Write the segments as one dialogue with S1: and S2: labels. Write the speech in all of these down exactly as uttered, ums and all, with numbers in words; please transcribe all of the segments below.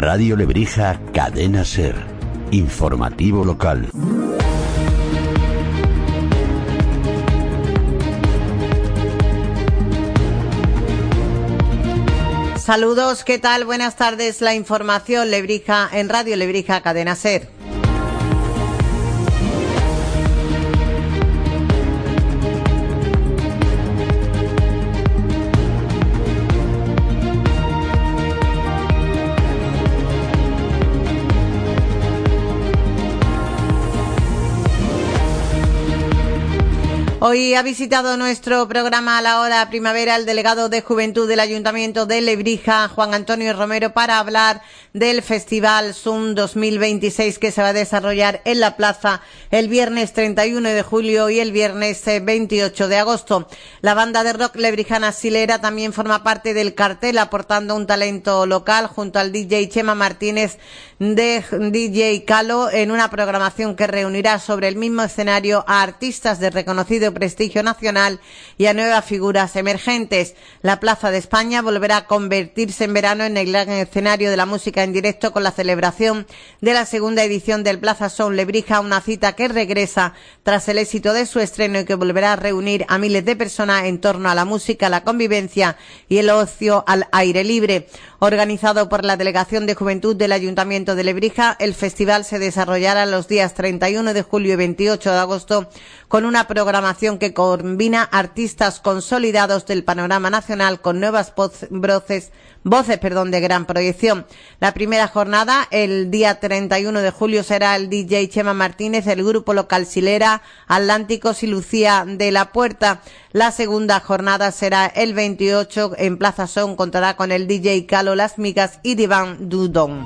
S1: Radio Lebrija, Cadena Ser. Informativo local.
S2: Saludos, ¿qué tal? Buenas tardes. La información Lebrija en Radio Lebrija, Cadena Ser. Hoy ha visitado nuestro programa a la hora primavera el delegado de Juventud del Ayuntamiento de Lebrija, Juan Antonio Romero, para hablar del Festival Zoom dos mil veintiséis que se va a desarrollar en la plaza el viernes treinta y uno de julio y el viernes veintiocho de agosto. La banda de rock lebrijana Silera también forma parte del cartel, aportando un talento local junto al D J Chema Martínez de D J Calo en una programación que reunirá sobre el mismo escenario a artistas de reconocido prestigio nacional y a nuevas figuras emergentes. La Plaza de España volverá a convertirse en verano en el gran escenario de la música en directo con la celebración de la segunda edición del Plaza Sound Lebrija, una cita que regresa tras el éxito de su estreno y que volverá a reunir a miles de personas en torno a la música, la convivencia y el ocio al aire libre. Organizado por la Delegación de Juventud del Ayuntamiento de Lebrija, el festival se desarrollará los días treinta y uno de julio y veintiocho de agosto con una programación que combina artistas consolidados del panorama nacional con nuevas voces, voces perdón, de gran proyección. La primera jornada, el día treinta y uno de julio, será el D J Chema Martínez, el grupo local Silera, Atlánticos y Lucía de la Puerta. La segunda jornada será el veintiocho en Plaza Son, contará con el D J Calo, Las Migas y Divan Dudón.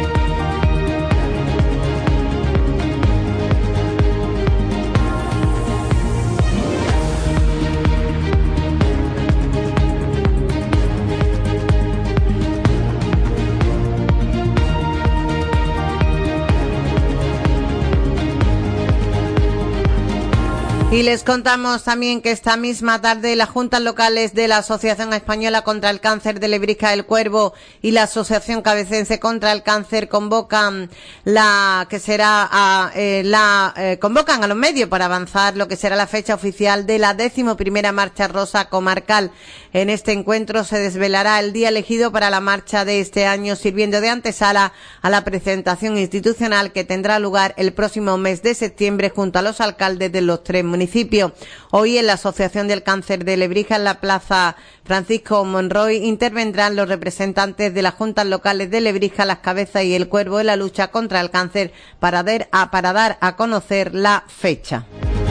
S2: Y les contamos también que esta misma tarde las juntas locales de la Asociación Española contra el Cáncer de Lebrija El Cuervo y la Asociación Cabecense contra el Cáncer convocan la que será a, eh, la eh, convocan a los medios para avanzar lo que será la fecha oficial de la décimo primera marcha rosa comarcal. En este encuentro se desvelará el día elegido para la marcha de este año, sirviendo de antesala a la presentación institucional que tendrá lugar el próximo mes de septiembre junto a los alcaldes de los tres municipios. municipio. Hoy en la Asociación del Cáncer de Lebrija, en la Plaza Francisco Monroy, intervendrán los representantes de las juntas locales de Lebrija, Las Cabezas y El Cuervo en la lucha contra el cáncer para dar a, para dar a conocer la fecha.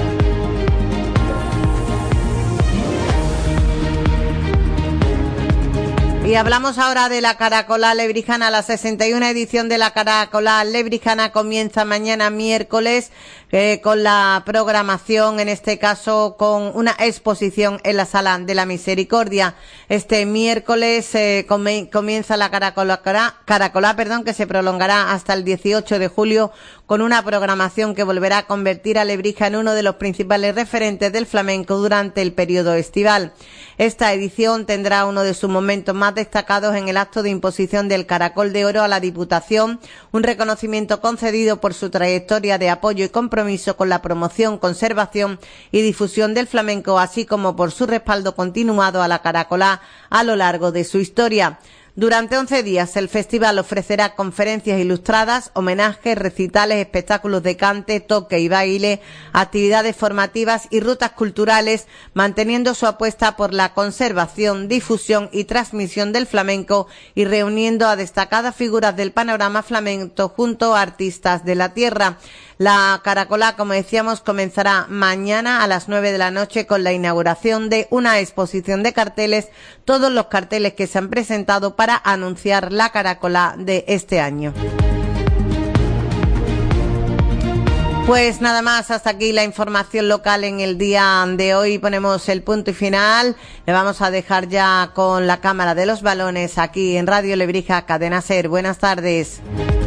S2: Y hablamos ahora de la Caracolá Lebrijana. La sesenta y una edición de la Caracolá Lebrijana comienza mañana miércoles eh, con la programación, en este caso con una exposición en la Sala de la Misericordia. Este miércoles eh, comienza la Caracolá, Caracolá perdón, que se prolongará hasta el dieciocho de julio con una programación que volverá a convertir a Lebrija en uno de los principales referentes del flamenco durante el periodo estival. Esta edición tendrá uno de sus momentos más destacados en el acto de imposición del Caracol de Oro a la Diputación, un reconocimiento concedido por su trayectoria de apoyo y compromiso con la promoción, conservación y difusión del flamenco, así como por su respaldo continuado a la Caracolá a lo largo de su historia. Durante once días el festival ofrecerá conferencias ilustradas, homenajes, recitales, espectáculos de cante, toque y baile, actividades formativas y rutas culturales, manteniendo su apuesta por la conservación, difusión y transmisión del flamenco y reuniendo a destacadas figuras del panorama flamenco junto a artistas de la tierra. La Caracolá, como decíamos, comenzará mañana a las nueve de la noche con la inauguración de una exposición de carteles, todos los carteles que se han presentado para anunciar la Caracolá de este año. Pues nada más, hasta aquí la información local en el día de hoy. Ponemos el punto y final. Le vamos a dejar ya con la cámara de los balones aquí en Radio Lebrija, Cadena Ser. Buenas tardes.